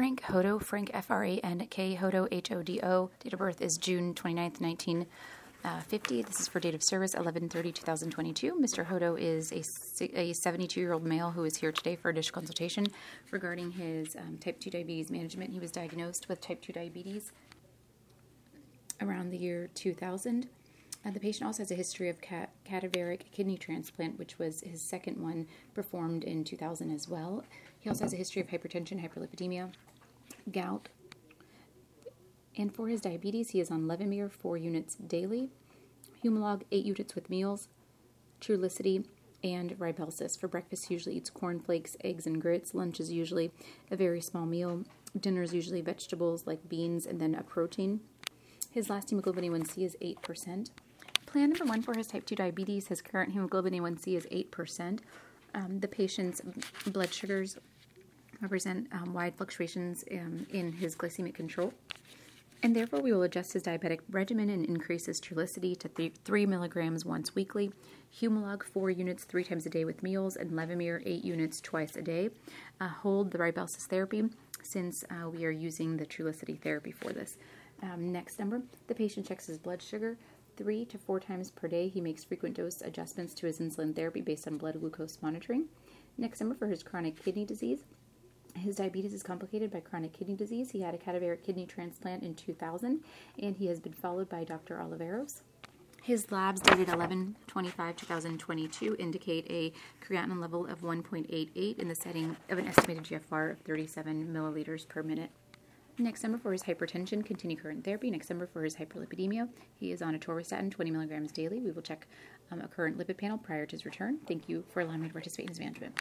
Frank Hodo, Frank F-R-A-N-K, Hodo, H-O-D-O. Date of birth is June 29th, 1950. This is for date of service, 11/30/2022. Mr. Hodo is a 72-year-old male who is here today for additional consultation regarding his type 2 diabetes management. He was diagnosed with type 2 diabetes around the year 2000. The patient also has a history of cadaveric kidney transplant, which was his second one, performed in 2000 as well. He also has a history of hypertension, hyperlipidemia, gout. And for his diabetes, he is on Levemir 4 units daily, Humalog 8 units with meals, Trulicity, and Ribelsis. For breakfast, he usually eats cornflakes, eggs, and grits. Lunch is usually a very small meal. Dinner is usually vegetables like beans and then a protein. His last hemoglobin A1C is 8%. Plan number 1 for his type 2 diabetes, his current hemoglobin A1C is 8%. The patient's blood sugars represent wide fluctuations in his glycemic control. And therefore, we will adjust his diabetic regimen and increase his Trulicity to 3 milligrams once weekly, Humalog 4 units 3 times a day with meals, and Levemir 8 units twice a day. Hold the Ribelsis therapy since we are using the Trulicity therapy for this. Next number, the patient checks his blood sugar 3 to 4 times per day. He makes frequent dose adjustments to his insulin therapy based on blood glucose monitoring. Next number, for his chronic kidney disease. His diabetes is complicated by chronic kidney disease. He had a cadaveric kidney transplant in 2000, and he has been followed by Dr. Oliveros. His labs dated 11/25/2022 indicate a creatinine level of 1.88 in the setting of an estimated GFR of 37 milliliters per minute. Next number for his hypertension, continue current therapy. Next number for his hyperlipidemia, he is on atorvastatin 20 milligrams daily. We will check a current lipid panel prior to his return. Thank you for allowing me to participate in his management.